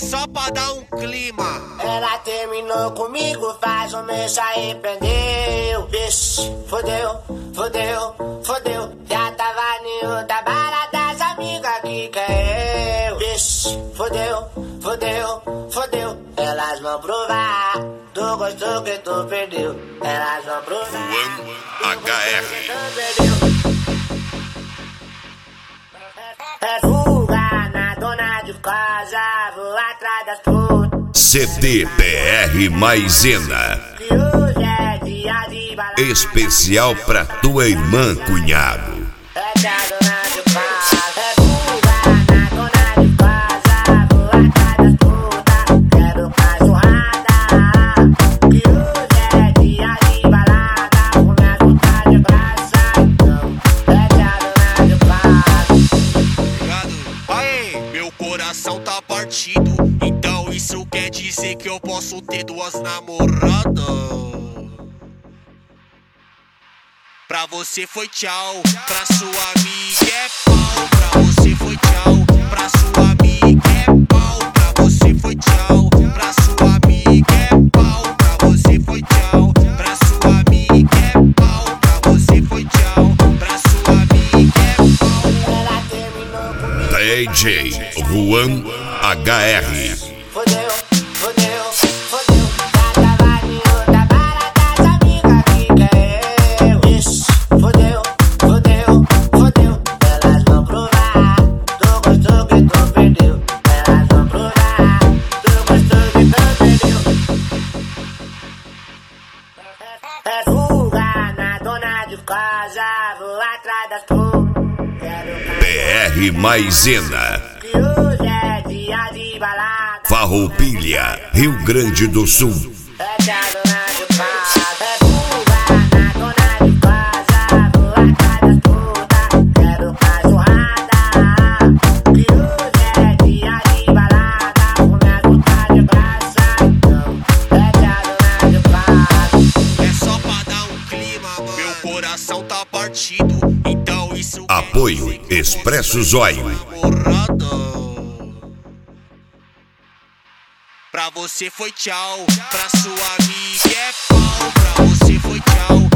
só pra dar um clima. Ela terminou comigo, faz um mês se arrependeu. Vixe, fodeu, fodeu, fodeu. Já tava em outra balada, as amigas que quer eu. Vixe, fodeu, fodeu, fodeu. Elas vão provar do gosto que tu perdeu. Elas vão provar Juan HR. É fuga na dona de casa, vou atrás das putas. CDPR Maisena. Que hoje é dia de balada. Especial pra tua irmã, cunhado. É que a dona de casa é fuga na dona de casa, vou atrás das putas. Quero cachorrada. Que hoje é dia de balada, vou me ajudar de graça. Então, é que a dona de casa. Aê, meu coração tá partido. Então isso quer dizer que eu posso ter duas namoradas. Pra você foi tchau, pra sua amiga é pau. Pra você foi tchau, pra sua amiga é pau. Pra você foi tchau, pra sua amiga é pau. Pra você foi tchau, pra sua amiga é pau. Pra você foi tchau, pra sua amiga é pau. Ela terminou comigo. DJ Juan HR. Fodeu, fodeu, fodeu. Já tava em outra balada, as amigas que quer eu. Vixe, fodeu, fodeu, fodeu. Elas vão provar do gosto que tu perdeu. Elas vão provar do gosto que tu perdeu. É fuga na dona de casa, vou atrás das putas. Quero PR Maisena. que hoje é dia de balada. Farroupilha, Rio Grande do Sul. É que a dona de casa é fuga na dona de casa, vou atrás das putas. Quero cachorrada. Que hoje é dia de balada, vou me ajudar de graça. Então, é que a dona de casa. É só pra dar um clima, meu coração tá partido. Então isso quer Apoio dizer que eu Expresso posso ter Zóio. duas namoradas. Pra você foi tchau, pra sua amiga é pau. Pra você foi tchau,